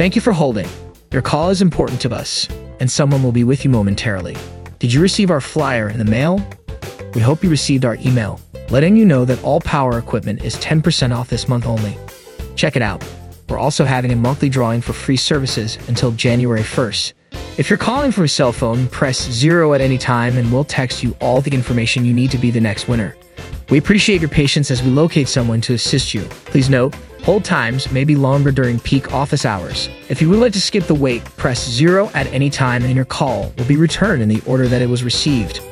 Thank you for holding. Your call is important to us, and someone will be with you momentarily. Did you receive our flyer in the mail? We hope you received our email, letting you know that all power equipment is 10% off this month only. Check it out. We're also having a monthly drawing for free services until January 1st. If you're calling from a cell phone, press 0 at any time and we'll text you all the information you need to be the next winner. We appreciate your patience as we locate someone to assist you. Please note, hold times may be longer during peak office hours. If you would like to skip the wait, press 0 at any time and your call will be returned in the order that it was received.